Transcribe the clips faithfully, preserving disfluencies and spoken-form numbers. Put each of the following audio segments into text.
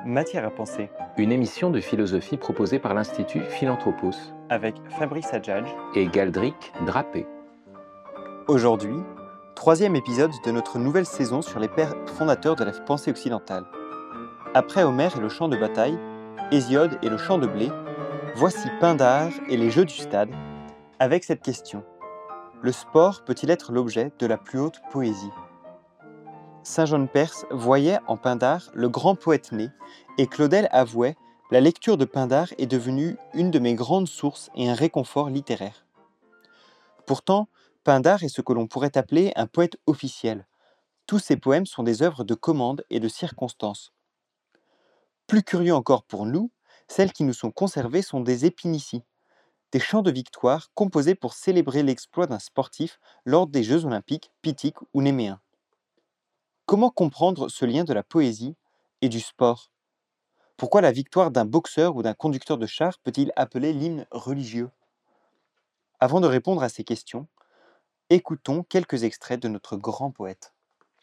Matière à penser, Une émission de philosophie proposée par l'Institut Philanthropos avec Fabrice Adjadj. et Galdric Drapé. Aujourd'hui, troisième épisode de notre nouvelle saison sur les pères fondateurs de la pensée occidentale. Après Homère et le champ de bataille, Hésiode et le champ de blé, voici Pindare et les jeux du stade, avec cette question. Le sport peut-il être l'objet de la plus haute poésie ? Saint Jean de Perse voyait en Pindare le grand poète né, et Claudel avouait « La lecture de Pindare est devenue une de mes grandes sources et un réconfort littéraire. » Pourtant, Pindare est ce que l'on pourrait appeler un poète officiel. Tous ses poèmes sont des œuvres de commande et de circonstance. Plus curieux encore pour nous, celles qui nous sont conservées sont des épinities, des chants de victoire composés pour célébrer l'exploit d'un sportif lors des Jeux olympiques pythiques ou néméens. Comment comprendre ce lien de la poésie et du sport ? Pourquoi la victoire d'un boxeur ou d'un conducteur de char peut-il appeler l'hymne religieux ? Avant de répondre à ces questions, écoutons quelques extraits de notre grand poète.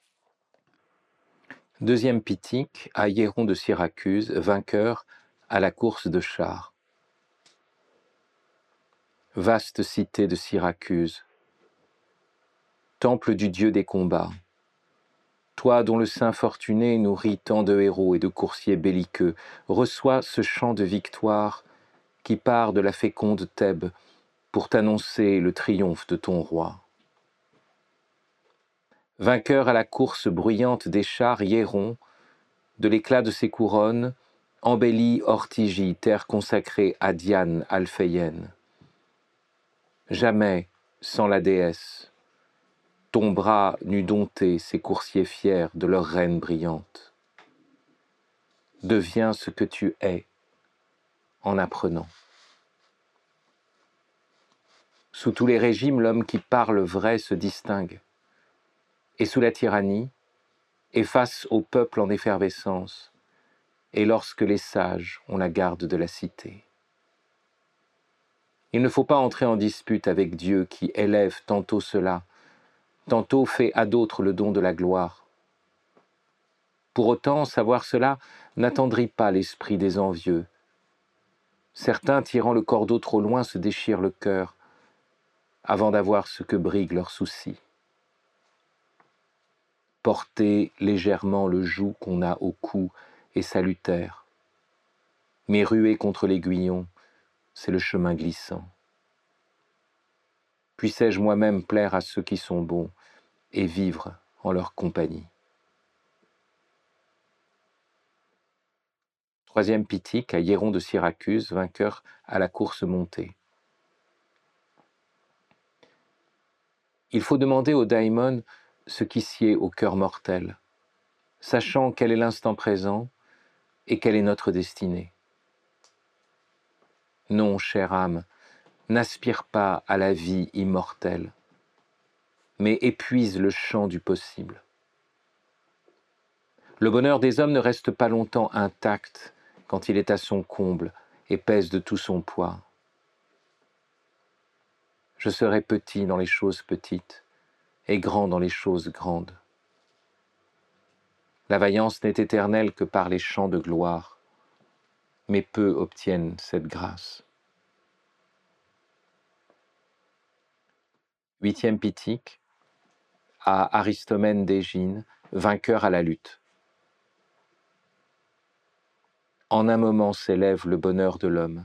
Deuxième Pythique à Hiéron de Syracuse, vainqueur à la course de chars. Vaste cité de Syracuse, temple du dieu des combats, toi dont le sein fortuné nourrit tant de héros et de coursiers belliqueux, reçois ce chant de victoire qui part de la féconde Thèbes pour t'annoncer le triomphe de ton roi. Vainqueur à la course bruyante des chars, Hiéron, de l'éclat de ses couronnes, embellit Ortygie, terre consacrée à Diane alphéienne. Jamais, sans la déesse, ton bras n'eût dompté ces coursiers fiers de leur reine brillante. Deviens ce que tu es en apprenant. Sous tous les régimes, l'homme qui parle vrai se distingue. Et sous la tyrannie, et face au peuple en effervescence, et lorsque les sages ont la garde de la cité. Il ne faut pas entrer en dispute avec Dieu qui élève tantôt cela, tantôt fait à d'autres le don de la gloire. Pour autant, savoir cela n'attendrit pas l'esprit des envieux. Certains, tirant le cordeau trop loin, se déchirent le cœur, avant d'avoir ce que brigue leurs soucis. Porter légèrement le joug qu'on a au cou est salutaire, mais ruer contre l'aiguillon, c'est le chemin glissant. Puissais-je moi-même plaire à ceux qui sont bons et vivre en leur compagnie. Troisième Pythique à Hiéron de Syracuse, vainqueur à la course montée. Il faut demander au daimon ce qui sied au cœur mortel, sachant quel est l'instant présent et quelle est notre destinée. Non, chère âme, n'aspire pas à la vie immortelle, mais épuise le champ du possible. Le bonheur des hommes ne reste pas longtemps intact quand il est à son comble et pèse de tout son poids. Je serai petit dans les choses petites et grand dans les choses grandes. La vaillance n'est éternelle que par les chants de gloire, mais peu obtiennent cette grâce. Huitième Pythique à Aristomène d'Égine, vainqueur à la lutte. En un moment s'élève le bonheur de l'homme.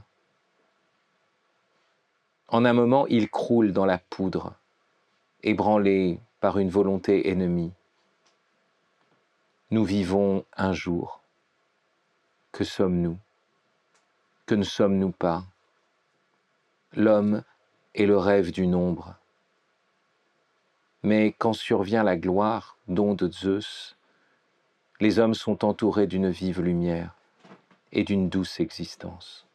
En un moment, il croule dans la poudre, ébranlé par une volonté ennemie. Nous vivons un jour. Que sommes-nous ? Que ne sommes-nous pas ? L'homme est le rêve du nombre. Mais quand survient la gloire, don de Zeus, les hommes sont entourés d'une vive lumière et d'une douce existence.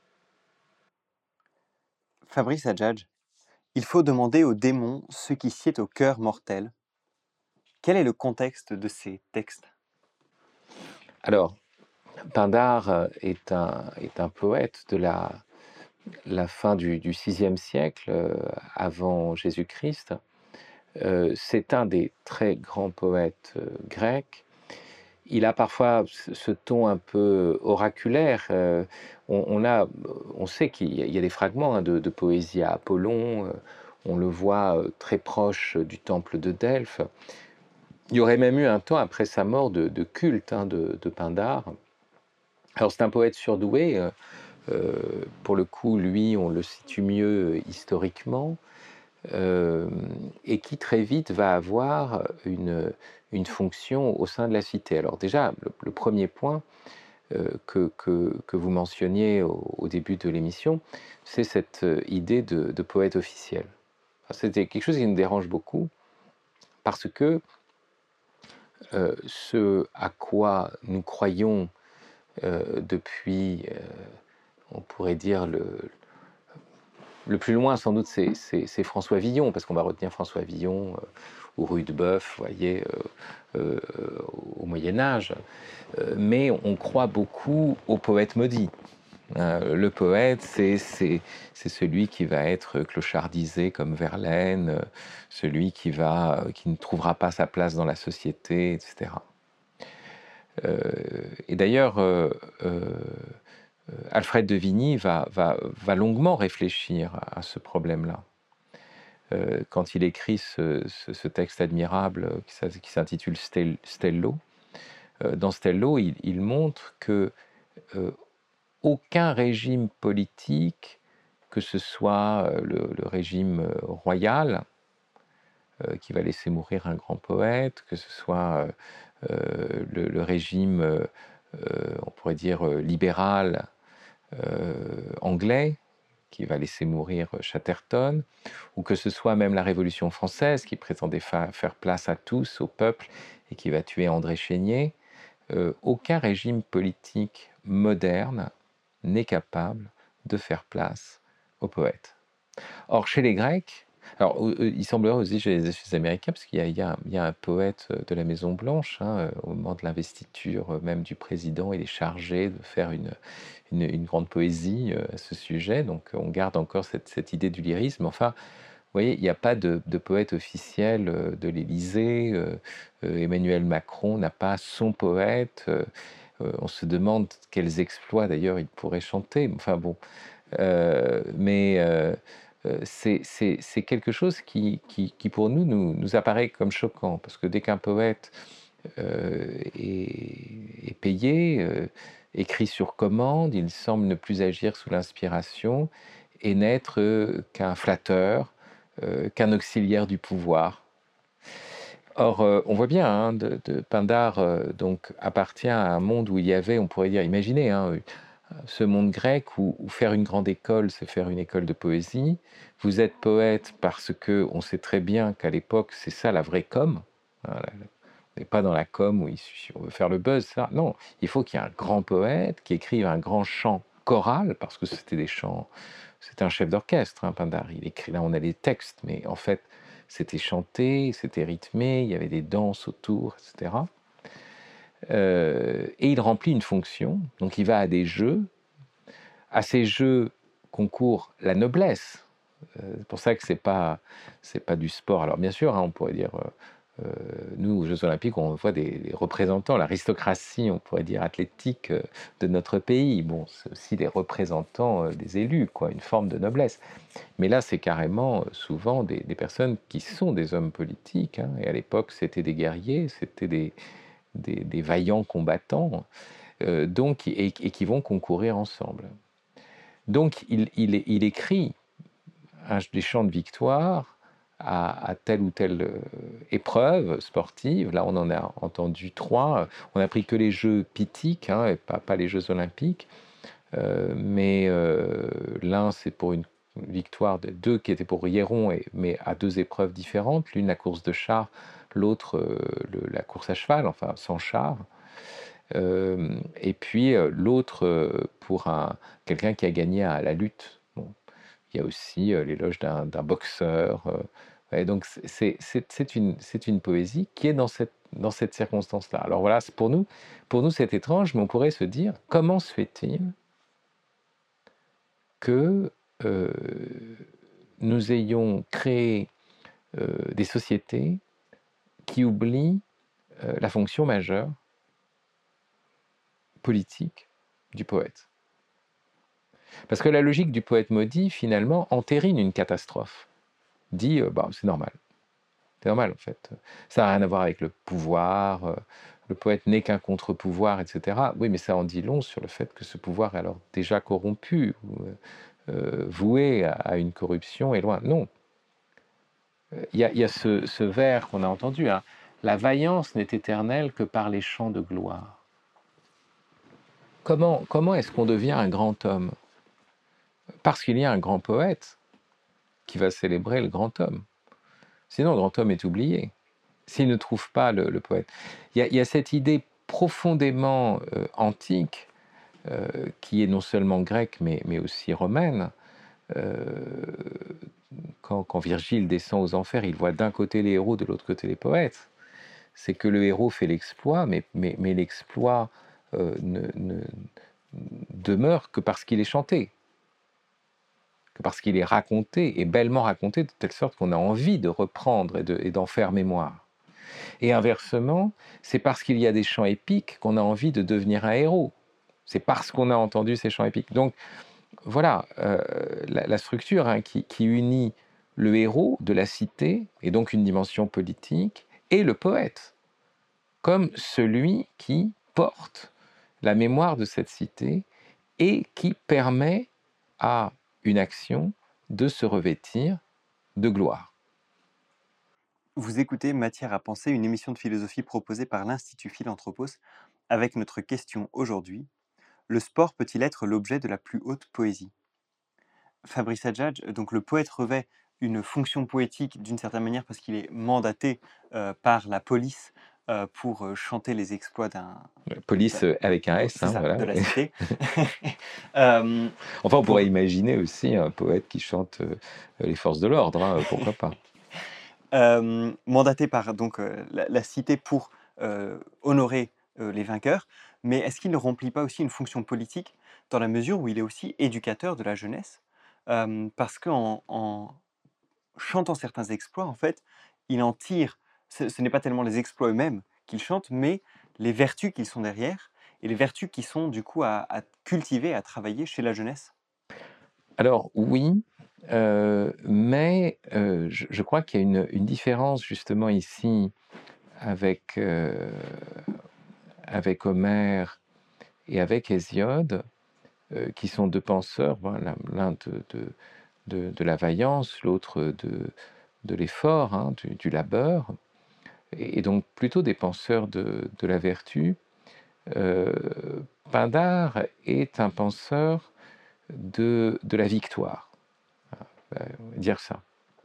Fabrice Adjadj, il faut demander aux démons ce qui sied au cœur mortel. Quel est le contexte de ces textes ? Alors, Pindare est un, est un poète de la, la fin du, du sixième siècle euh, avant Jésus-Christ. Euh, c'est un des très grands poètes euh, grecs. il a parfois ce, ce ton un peu oraculaire. Euh, on, on, a, on sait qu'il y a, il y a des fragments hein, de, de poésie à Apollon. Euh, on le voit euh, très proche du temple de Delphes. Il y aurait même eu un temps après sa mort de, de culte hein, de, de Pindare. Alors c'est un poète surdoué. Euh, euh, pour le coup, lui, on le situe mieux euh, historiquement. Euh, et qui très vite va avoir une, une fonction au sein de la cité. Alors déjà, le, le premier point euh, que, que, que vous mentionniez au, au début de l'émission, c'est cette euh, idée de, de poète officiel. Enfin, c'était quelque chose qui nous dérange beaucoup, parce que euh, ce à quoi nous croyons euh, depuis, euh, on pourrait dire, le, le plus loin, sans doute, c'est, c'est, c'est François Villon, parce qu'on va retenir François Villon euh, ou Rudebeuf, vous voyez, euh, euh, au Moyen-Âge. Euh, mais on croit beaucoup au poète maudit. Hein, le poète, c'est, c'est, c'est celui qui va être clochardisé comme Verlaine, euh, celui qui, va, qui ne trouvera pas sa place dans la société, et cetera. Euh, et d'ailleurs, euh, euh, Alfred de Vigny va, va, va longuement réfléchir à, à ce problème-là. Euh, quand il écrit ce, ce, ce texte admirable qui, qui s'intitule Stel, Stello, euh, dans Stello, il, il montre que euh, aucun régime politique, que ce soit euh, le, le régime euh, royal, euh, qui va laisser mourir un grand poète, que ce soit euh, le, le régime, euh, on pourrait dire, libéral euh, anglais, qui va laisser mourir Chatterton, ou que ce soit même la Révolution française, qui prétendait fa- faire place à tous, au peuple, et qui va tuer André Chénier, euh, aucun régime politique moderne n'est capable de faire place aux poètes. Or, chez les Grecs, alors euh, il semblerait aussi chez les, chez les Américains, parce qu'il y a, il y a un, il y a un poète de la Maison-Blanche, hein, au moment de l'investiture même du président, il est chargé de faire une, une, une grande poésie euh, à ce sujet, donc on garde encore cette, cette idée du lyrisme. Enfin, vous voyez, il n'y a pas de, de poète officiel euh, de l'Élysée. Euh, euh, Emmanuel Macron n'a pas son poète. Euh, euh, on se demande quels exploits d'ailleurs il pourrait chanter. Enfin bon, euh, mais euh, euh, c'est, c'est, c'est quelque chose qui, qui, qui pour nous, nous nous apparaît comme choquant, parce que dès qu'un poète euh, est, est payé, euh, écrit sur commande, il semble ne plus agir sous l'inspiration et n'être euh, qu'un flatteur, euh, qu'un auxiliaire du pouvoir. Or, euh, on voit bien, hein, de, de Pindare euh, donc, appartient à un monde où il y avait, on pourrait dire, imaginez, hein, ce monde grec où, où faire une grande école, c'est faire une école de poésie. Vous êtes poète parce que on sait très bien qu'à l'époque, c'est ça la vraie com. Hein, la- la- on n'est pas dans la com où il suffit- on veut faire le buzz. Ça. Non, il faut qu'il y ait un grand poète qui écrive un grand chant choral, parce que c'était des chants. C'était un chef d'orchestre, hein, Pindare. Il écrit, là, on a les textes, mais en fait, c'était chanté, c'était rythmé, il y avait des danses autour, et cetera. Euh, et il remplit une fonction. Donc, il va à des jeux. À ces jeux concourt la noblesse. Euh, c'est pour ça que c'est pas c'est pas du sport. Alors bien sûr, hein, on pourrait dire, euh, euh, nous aux Jeux Olympiques, on voit des, des représentants, l'aristocratie, on pourrait dire athlétique euh, de notre pays. Bon, c'est aussi des représentants euh, des élus, quoi, une forme de noblesse. Mais là, c'est carrément euh, souvent des, des personnes qui sont des hommes politiques. Hein, et à l'époque, c'était des guerriers, c'était des, des, des vaillants combattants, euh, donc et, et qui vont concourir ensemble. Donc, il, il, il écrit un, des chants de victoire à, à telle ou telle euh, épreuve sportive. Là, on en a entendu trois. On n'a pris que les Jeux pithiques, hein, et pas, pas les Jeux olympiques. Euh, mais euh, l'un, c'est pour une victoire, de, deux qui étaient pour Hieron, et, mais à deux épreuves différentes. L'une, la course de char, l'autre, euh, le, la course à cheval, enfin sans char. Euh, et puis euh, l'autre euh, pour un, quelqu'un qui a gagné à la lutte. Bon, il y a aussi euh, l'éloge d'un, d'un boxeur. Euh, ouais, donc c'est, c'est, c'est, une, c'est une poésie qui est dans cette, dans cette circonstance-là. Alors voilà, c'est pour nous, pour nous c'est étrange, mais on pourrait se dire, comment se fait-il que euh, nous ayons créé euh, des sociétés qui oublient euh, la fonction majeure politique du poète. Parce que la logique du poète maudit, finalement, entérine une catastrophe. Dit, euh, bah, c'est normal. C'est normal, en fait. Ça n'a rien à voir avec le pouvoir. euh, Le poète n'est qu'un contre-pouvoir, et cetera. Oui, mais ça en dit long sur le fait que ce pouvoir est alors déjà corrompu, ou euh, voué à, à une corruption et loin. Non. Il y a, il y a ce, ce vers qu'on a entendu, hein. La vaillance n'est éternelle que par les chants de gloire. Comment, comment est-ce qu'on devient un grand homme? Parce qu'il y a un grand poète qui va célébrer le grand homme. Sinon, le grand homme est oublié, s'il ne trouve pas le, le poète. Il y, a, il y a cette idée profondément euh, antique, euh, qui est non seulement grecque, mais, mais aussi romaine. Euh, quand, quand Virgile descend aux enfers, il voit d'un côté les héros, de l'autre côté les poètes. C'est que le héros fait l'exploit, mais, mais, mais l'exploit euh, ne, ne demeure que parce qu'il est chanté, que parce qu'il est raconté, et bellement raconté, de telle sorte qu'on a envie de reprendre et, de, et d'en faire mémoire. Et inversement, c'est parce qu'il y a des chants épiques qu'on a envie de devenir un héros. C'est parce qu'on a entendu ces chants épiques. Donc voilà, euh, la, la structure hein, qui, qui unit le héros de la cité, et donc une dimension politique, et le poète, comme celui qui porte la mémoire de cette cité et qui permet à une action de se revêtir de gloire. Vous écoutez Matière à penser, une émission de philosophie proposée par l'Institut Philanthropos, avec notre question aujourd'hui: le sport peut-il être l'objet de la plus haute poésie? Fabrice Adjadj, donc le poète revêt une fonction poétique d'une certaine manière parce qu'il est mandaté euh, par la police euh, pour euh, chanter les exploits d'un... Police d'un- avec un S, C'est hein, ça, voilà. de la cité. Euh, Enfin, on pourrait pour- imaginer aussi un poète qui chante euh, les forces de l'ordre, hein, pourquoi pas. euh, mandaté par donc euh, la, la cité pour euh, honorer euh, les vainqueurs, mais est-ce qu'il ne remplit pas aussi une fonction politique dans la mesure où il est aussi éducateur de la jeunesse? Euh, parce qu'en en chantant certains exploits, en fait, il en tire, ce, ce n'est pas tellement les exploits eux-mêmes qu'il chante, mais les vertus qui sont derrière, et les vertus qui sont du coup à, à cultiver, à travailler chez la jeunesse. Alors oui, euh, mais euh, je, je crois qu'il y a une, une différence justement ici avec, euh, avec Homère et avec Hésiode, euh, qui sont deux penseurs, voilà, l'un de, de, de, de la vaillance, l'autre de, de l'effort, hein, du, du labeur, et, et donc plutôt des penseurs de, de la vertu. Euh, Pindare est un penseur de, de la victoire, on va dire ça,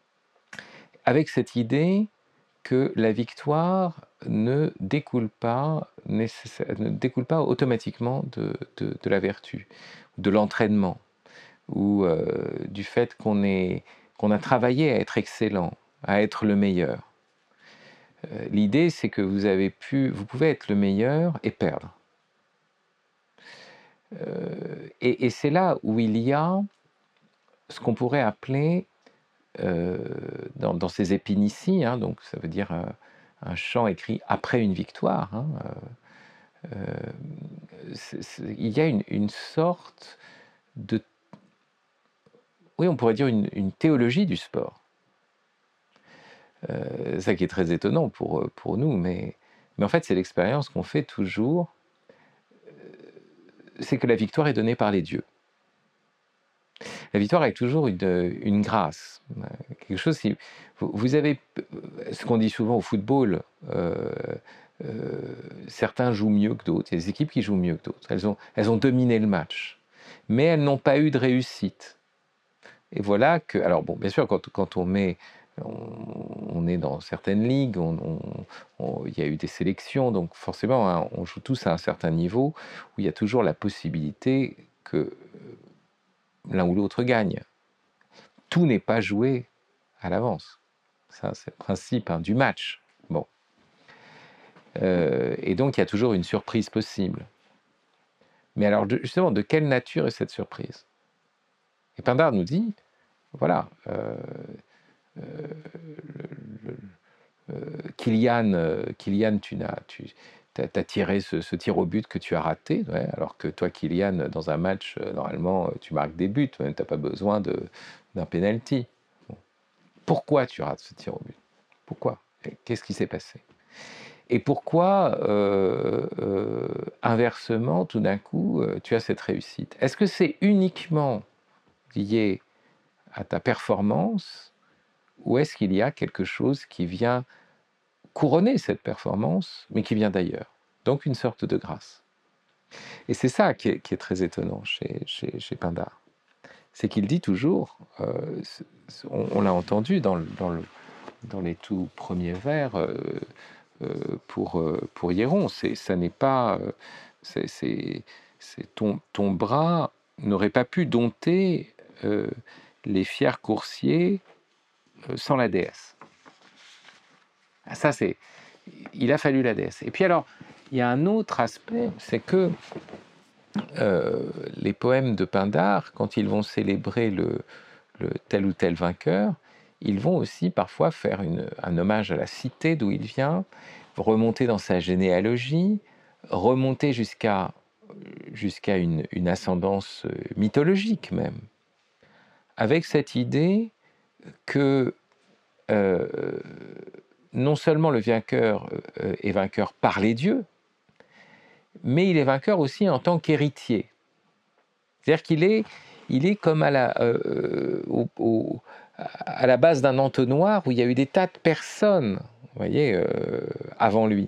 avec cette idée que la victoire ne découle pas, nécessaire, ne découle pas automatiquement de, de, de la vertu, de l'entraînement, ou euh, du fait qu'on est, qu'on a travaillé à être excellent, à être le meilleur. Euh, l'idée, c'est que vous avez pu, vous pouvez être le meilleur et perdre. Euh, et, et c'est là où il y a ce qu'on pourrait appeler, euh, dans, dans ces épinicies, hein, donc ça veut dire euh, un chant écrit après une victoire, hein, euh, euh, c'est, c'est, il y a une, une sorte de, oui, on pourrait dire une, une théologie du sport. Euh, ça qui est très étonnant pour, pour nous, mais, mais en fait c'est l'expérience qu'on fait toujours, c'est que la victoire est donnée par les dieux. La victoire est toujours une, une grâce, quelque chose qui... Vous, vous avez ce qu'on dit souvent au football, euh, euh, certains jouent mieux que d'autres, il y a des équipes qui jouent mieux que d'autres, elles ont, elles ont dominé le match, mais elles n'ont pas eu de réussite. Et voilà que... Alors bon, bien sûr, quand, quand on met... On, on est dans certaines ligues, on, on, on, il y a eu des sélections, donc forcément, hein, on joue tous à un certain niveau, où il y a toujours la possibilité que l'un ou l'autre gagne. Tout n'est pas joué à l'avance. Ça, c'est le principe hein, du match. Bon. Euh, et donc, il y a toujours une surprise possible. Mais alors, de, justement, de quelle nature est cette surprise? Et Pindare nous dit, voilà, euh, euh, le, le, euh, Kylian, euh, Kylian, tu n'as, tu, t'as, t'as tiré ce, ce tir au but que tu as raté, ouais, alors que toi, Kylian, dans un match, euh, normalement, euh, tu marques des buts, tu n'as pas besoin de, d'un penalty. Bon. Pourquoi tu rates ce tir au but? Pourquoi? Qu'est-ce qui s'est passé? Et pourquoi, euh, euh, inversement, tout d'un coup, euh, tu as cette réussite? Est-ce que c'est uniquement lié à ta performance ou est-ce qu'il y a quelque chose qui vient couronner cette performance, mais qui vient d'ailleurs? Donc une sorte de grâce. Et c'est ça qui est, qui est très étonnant chez, chez, chez Pindare. C'est qu'il dit toujours, euh, on, on l'a entendu dans, le, dans, le, dans les tout premiers vers, euh, euh, pour, euh, pour Hieron, c'est, ça n'est pas... euh, c'est, c'est, c'est ton, ton bras n'aurait pas pu dompter euh, les fiers coursiers euh, sans la déesse. Ah, ça, c'est... Il a fallu la déesse. Et puis alors, il y a un autre aspect, c'est que euh, les poèmes de Pindare, quand ils vont célébrer le, le tel ou tel vainqueur, ils vont aussi parfois faire une, un hommage à la cité d'où il vient, remonter dans sa généalogie, remonter jusqu'à jusqu'à une, une ascendance mythologique même, avec cette idée que euh, non seulement le vainqueur euh, est vainqueur par les dieux, mais il est vainqueur aussi en tant qu'héritier. C'est-à-dire qu'il est, il est comme à la, euh, au, au, à la base d'un entonnoir où il y a eu des tas de personnes, vous voyez, euh, avant lui.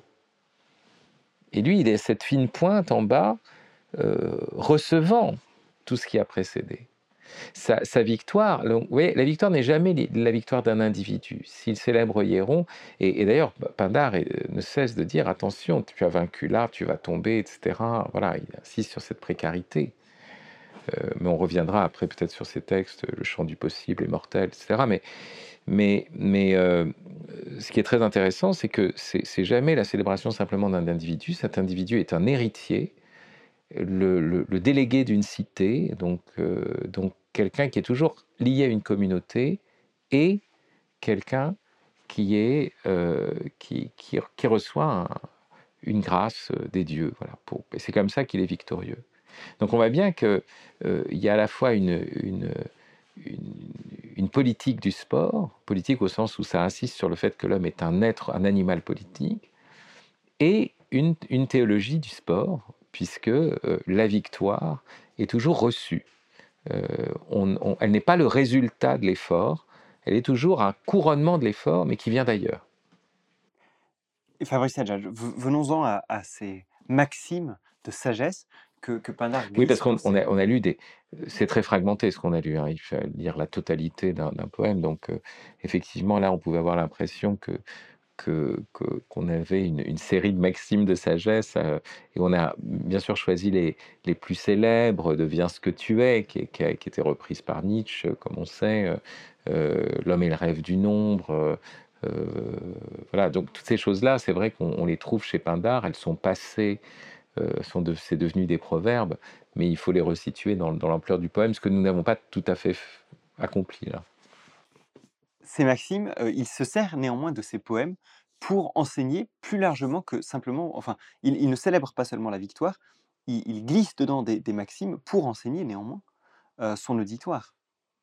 Et lui, il est cette fine pointe en bas, euh, recevant tout ce qui a précédé. Sa, sa victoire, donc, vous voyez, la victoire n'est jamais la victoire d'un individu. S'il célèbre Hieron, et, et d'ailleurs, Pindare ne cesse de dire, attention, tu as vaincu là, tu vas tomber, et cetera. Voilà, il insiste sur cette précarité. Euh, mais on reviendra après peut-être sur ces textes, le champ du possible, les mortels, et cetera. Mais, mais, mais euh, ce qui est très intéressant, c'est que c'est, c'est jamais la célébration simplement d'un individu. Cet individu est un héritier, le, le, le délégué d'une cité, donc, euh, donc quelqu'un qui est toujours lié à une communauté et quelqu'un qui, est, euh, qui, qui, qui reçoit un, une grâce des dieux. Voilà, pour, et c'est comme ça qu'il est victorieux. Donc on voit bien qu'il euh, y a à la fois une, une, une, une politique du sport, politique au sens où ça insiste sur le fait que l'homme est un être, un animal politique, et une, une théologie du sport, puisque euh, la victoire est toujours reçue. Euh, on, on, elle n'est pas le résultat de l'effort, elle est toujours un couronnement de l'effort, mais qui vient d'ailleurs. Et Fabrice Adjadj, venons-en à, à ces maximes de sagesse que, que Pindare glisse. Oui, parce qu'on dans ses... on a, on a lu des... C'est très fragmenté ce qu'on a lu, hein. Il faut lire la totalité d'un, d'un poème, donc euh, effectivement, là, on pouvait avoir l'impression que, que, que, qu'on avait une, une série de maximes de sagesse, euh, et on a bien sûr choisi les, les plus célèbres, Deviens ce que tu es, qui, qui a qui était reprise par Nietzsche, comme on sait, euh, euh, L'homme est le rêve du nombre, euh, euh, voilà, donc toutes ces choses-là, c'est vrai qu'on on les trouve chez Pindare, elles sont passées, euh, sont de, c'est devenu des proverbes, mais il faut les resituer dans, dans l'ampleur du poème, ce que nous n'avons pas tout à fait f- accompli là. Ces maximes, euh, il se sert néanmoins de ces poèmes pour enseigner plus largement que simplement, enfin, il, il ne célèbre pas seulement la victoire, il, il glisse dedans des, des maximes pour enseigner néanmoins euh, son auditoire.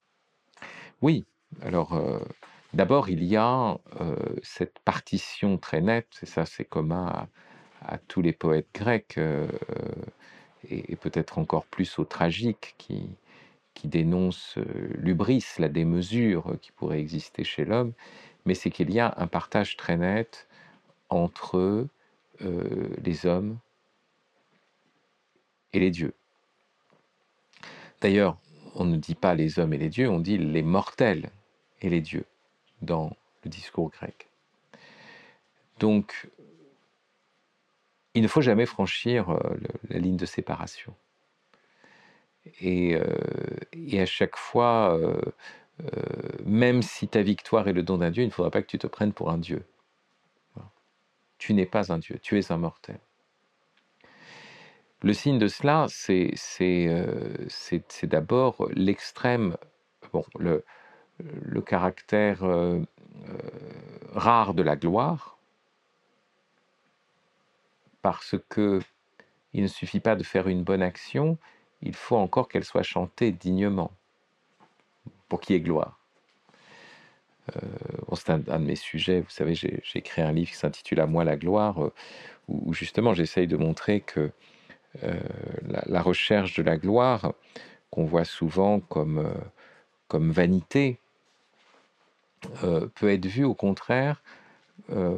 Oui, alors euh, d'abord il y a euh, cette partition très nette, et ça c'est commun à, à tous les poètes grecs, euh, et, et peut-être encore plus aux tragiques qui, qui dénoncent euh, l'hubris, la démesure qui pourrait exister chez l'homme, mais c'est qu'il y a un partage très net entre euh, les hommes et les dieux. D'ailleurs, on ne dit pas les hommes et les dieux, on dit les mortels et les dieux dans le discours grec. Donc, il ne faut jamais franchir euh, le, la ligne de séparation. Et, euh, et à chaque fois, euh, euh, même si ta victoire est le don d'un dieu, il ne faudra pas que tu te prennes pour un dieu. Voilà. Tu n'es pas un dieu, tu es un mortel. Le signe de cela, c'est, c'est, euh, c'est, c'est d'abord l'extrême, bon, le, le caractère euh, euh, rare de la gloire, parce que il ne suffit pas de faire une bonne action, il faut encore qu'elle soit chantée dignement, pour qu'il y ait gloire. Euh, bon, c'est un, un de mes sujets, vous savez, j'ai, j'ai écrit un livre qui s'intitule « À moi la gloire », euh, où, où justement j'essaye de montrer que euh, la, la recherche de la gloire, qu'on voit souvent comme, euh, comme vanité, euh, peut être vue au contraire, euh,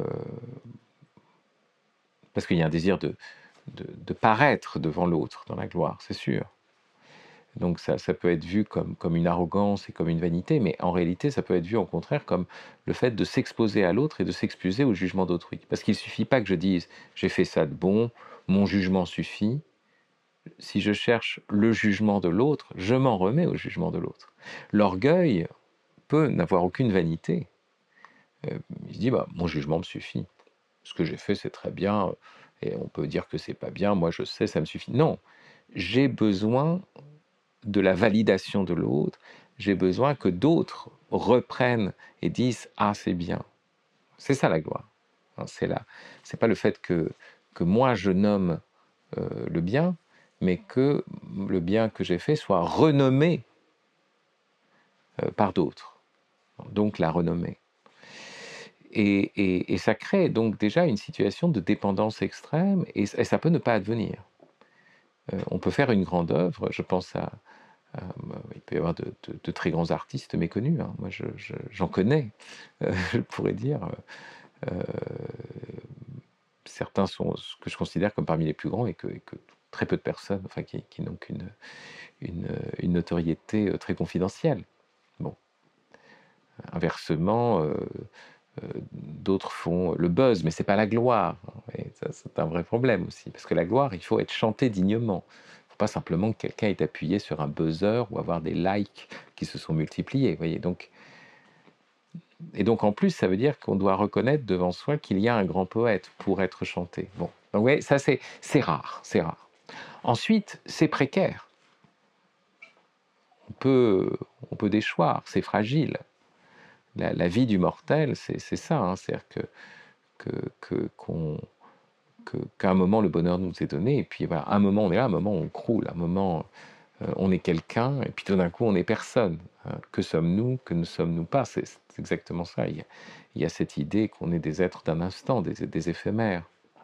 parce qu'il y a un désir de, de, de paraître devant l'autre dans la gloire, c'est sûr. Donc ça, ça peut être vu comme, comme une arrogance et comme une vanité, mais en réalité, ça peut être vu au contraire comme le fait de s'exposer à l'autre et de s'excuser au jugement d'autrui. Parce qu'il ne suffit pas que je dise « j'ai fait ça de bon, mon jugement suffit ». Si je cherche le jugement de l'autre, je m'en remets au jugement de l'autre. L'orgueil peut n'avoir aucune vanité. Euh, il se dit bah, « mon jugement me suffit. Ce que j'ai fait, c'est très bien, et on peut dire que c'est pas bien, moi je sais, ça me suffit. » Non, j'ai besoin de la validation de l'autre, j'ai besoin que d'autres reprennent et disent « ah, c'est bien ». C'est ça la gloire. Hein, c'est là. C'est pas le fait que, que moi je nomme euh, le bien, mais que le bien que j'ai fait soit renommé euh, par d'autres. Donc la renommée. Et, et, et ça crée donc déjà une situation de dépendance extrême, et, et ça peut ne pas advenir. Euh, on peut faire une grande œuvre, je pense à, Euh, il peut y avoir de, de, de très grands artistes méconnus, hein. Moi je, je, j'en connais, euh, je pourrais dire. Euh, certains sont ce que je considère comme parmi les plus grands et que, et que très peu de personnes, enfin qui, qui n'ont qu'une une, une notoriété très confidentielle. Bon. Inversement, euh, euh, d'autres font le buzz, mais c'est pas la gloire. Et ça, c'est un vrai problème aussi, parce que la gloire, il faut être chanté dignement. Il ne faut pas simplement que quelqu'un ait appuyé sur un buzzer ou avoir des likes qui se sont multipliés. Voyez, donc, et donc en plus, ça veut dire qu'on doit reconnaître devant soi qu'il y a un grand poète pour être chanté. Bon, donc voyez, ça c'est, c'est rare, c'est rare. Ensuite, c'est précaire. On peut, on peut déchoir, c'est fragile. La, la vie du mortel, c'est, c'est ça, hein, c'est-à-dire que, que, que, qu'on, que, qu'à un moment le bonheur nous est donné, et puis voilà, à un moment on est là, à un moment on croule, à un moment euh, on est quelqu'un, et puis tout d'un coup on est personne. Hein. Que sommes-nous, que ne sommes-nous pas? C'est, c'est exactement ça. Il y, a, il y a cette idée qu'on est des êtres d'un instant, des, des éphémères.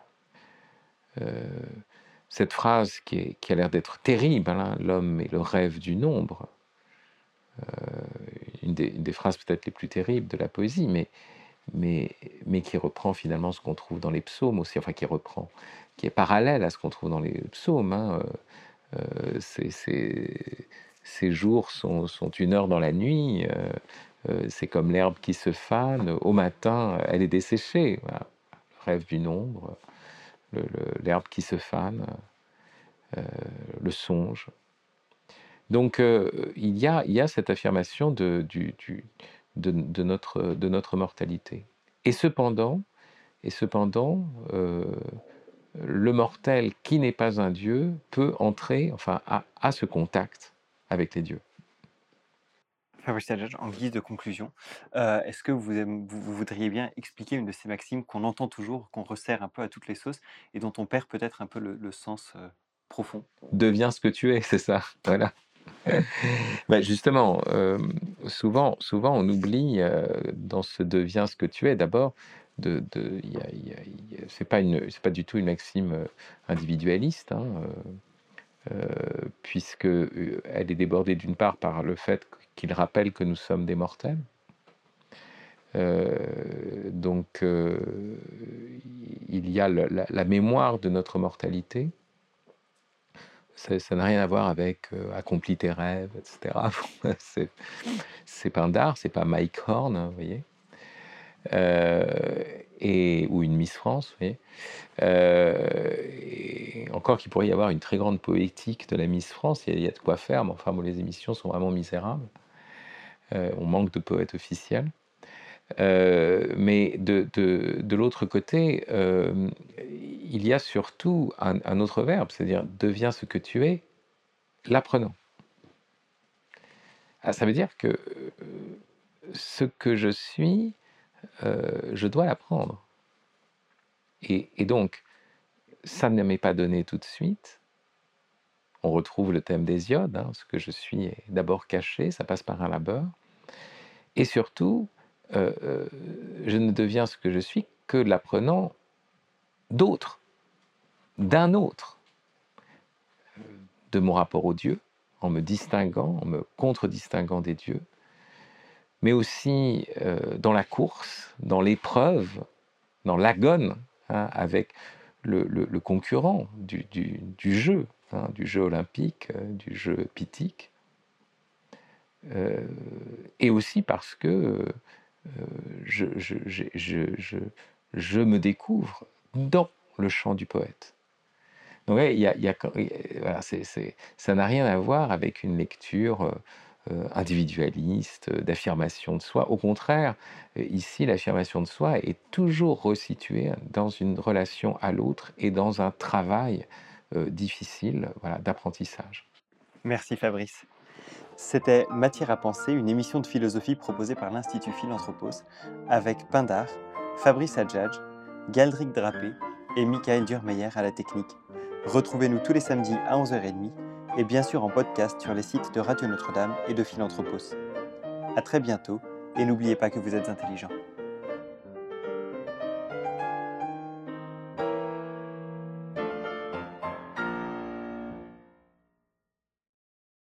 Euh, cette phrase qui, est, qui a l'air d'être terrible, hein, l'homme est le rêve du nombre, euh, une, des, une des phrases peut-être les plus terribles de la poésie, mais Mais, mais qui reprend finalement ce qu'on trouve dans les psaumes aussi, enfin qui reprend, qui est parallèle à ce qu'on trouve dans les psaumes. Hein. Euh, euh, ces, ces, ces jours sont, sont une heure dans la nuit, euh, euh, c'est comme l'herbe qui se fane, au matin elle est desséchée. Voilà. Le rêve du nombre, le, le, l'herbe qui se fane, euh, le songe. Donc euh, il, y a, il y a cette affirmation de, du, du, de, de, notre, de notre mortalité. Et cependant, et cependant euh, le mortel qui n'est pas un dieu peut entrer, enfin, à, à ce contact avec les dieux. Fabrice Adjadj, en guise de conclusion, euh, est-ce que vous, aim- vous, vous voudriez bien expliquer une de ces maximes qu'on entend toujours, qu'on resserre un peu à toutes les sauces et dont on perd peut-être un peu le, le sens euh, profond? Deviens ce que tu es, c'est ça. Voilà. Ben justement, euh, souvent, souvent on oublie euh, dans ce deviens ce que tu es d'abord. De, de, y a, y a, y a, c'est pas une, c'est pas du tout une maxime euh, individualiste, hein, euh, euh, puisque euh, elle est débordée d'une part par le fait qu'il rappelle que nous sommes des mortels. Euh, donc, euh, il y a le, la, la mémoire de notre mortalité. Ça, ça n'a rien à voir avec euh, accomplis tes rêves, et cetera. c'est, c'est Pindar, c'est pas Mike Horn, hein, vous voyez, euh, et, ou une Miss France, vous voyez. Euh, et encore qu'il pourrait y avoir une très grande poétique de la Miss France, il y a, il y a de quoi faire, mais enfin, bon, les émissions sont vraiment misérables. Euh, on manque de poètes officiels. Euh, mais de, de, de l'autre côté, euh, il y a surtout un, un autre verbe, c'est-à-dire deviens ce que tu es, l'apprenant. Ah, ça veut dire que euh, ce que je suis, euh, je dois l'apprendre. Et, et donc, ça ne m'est pas donné tout de suite. On retrouve le thème d'Hésiode, hein, ce que je suis est d'abord caché, ça passe par un labeur. Et surtout, euh, euh, je ne deviens ce que je suis que l'apprenant d'autres, d'un autre, de mon rapport au Dieu, en me distinguant, en me contre-distinguant des dieux, mais aussi euh, dans la course, dans l'épreuve, dans l'agone, hein, avec le, le, le concurrent du, du, du jeu, hein, du jeu olympique, euh, du jeu pythique, euh, et aussi parce que euh, je, je, je, je, je, je me découvre dans le chant du poète. Donc, ouais, il y a, il y a, voilà, c'est, c'est, ça n'a rien à voir avec une lecture euh, euh, individualiste, euh, d'affirmation de soi. Au contraire, euh, ici, l'affirmation de soi est toujours resituée dans une relation à l'autre et dans un travail euh, difficile, voilà, d'apprentissage. Merci Fabrice. C'était Matière à penser, une émission de philosophie proposée par l'Institut Philanthropos avec Pindar, Fabrice Adjadj, Galdric Drapé et Michael Durmeyer à la technique. Retrouvez-nous tous les samedis à onze heures trente et bien sûr en podcast sur les sites de Radio Notre-Dame et de Philanthropos. À très bientôt et n'oubliez pas que vous êtes intelligents.